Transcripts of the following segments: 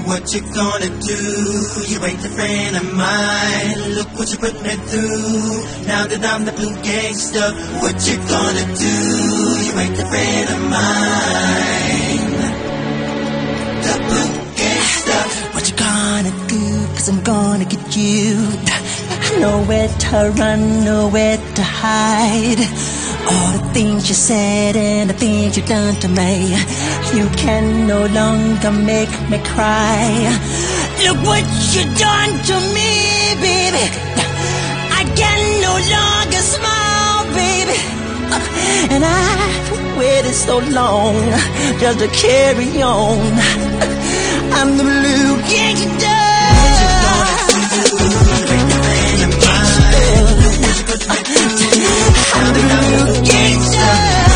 What you gonna do? You ain't a friend of mine. Look what you put me through. Now that I'm the blue gangster, what you gonna do? You ain't a friend of mine. The blue gangster. What you gonna do? 'Cause I'm gonna get you. Nowhere to run, nowhere to hide. All the things you said and the things you done to me, you can no longer make me cry. Look what you done to me, baby. I can no longer smile, baby. And I've waited so long just to carry on. I'm the blue gangster. I'm the blue gangster.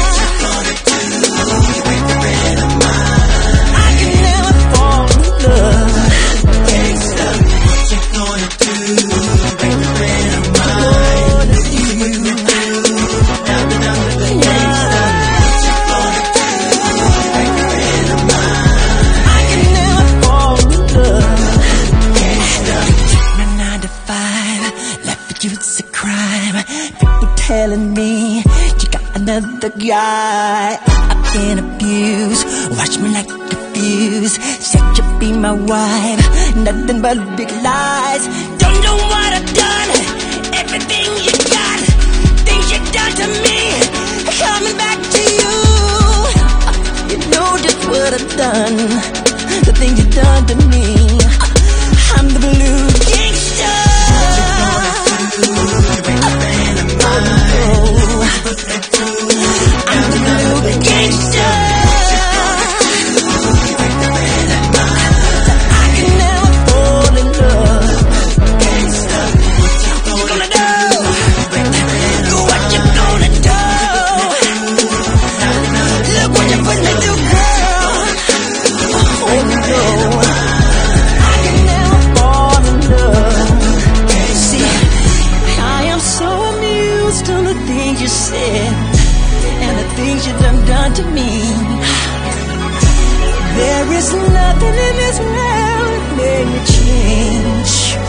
I can never fall in love. Gangster, what you gonna do? You ain't a friend of mine. You put me through. Now that I'm the blue gangster, what you gonna do? You ain't a friend of mine. I can never fall in love. Gangster, my 9 to 5, left for you it's a crime. People telling me you got another guy. I've been abused, watch me like a fuse. Said you'd be my wife, nothing but big lies. Don't know what I've done, everything you got, things you done to me, coming back to you. You know just what I've done, the things you done to me. I'm the blue gangster. I'm the blue gangster. I can never fall in love. gangster, what you gonna do? What you gonna do? Look what you put me through, girl. Oh no, I can never fall in love. See, I am so amused to the things you said and the things you done to me. There is nothing in this world that made me change.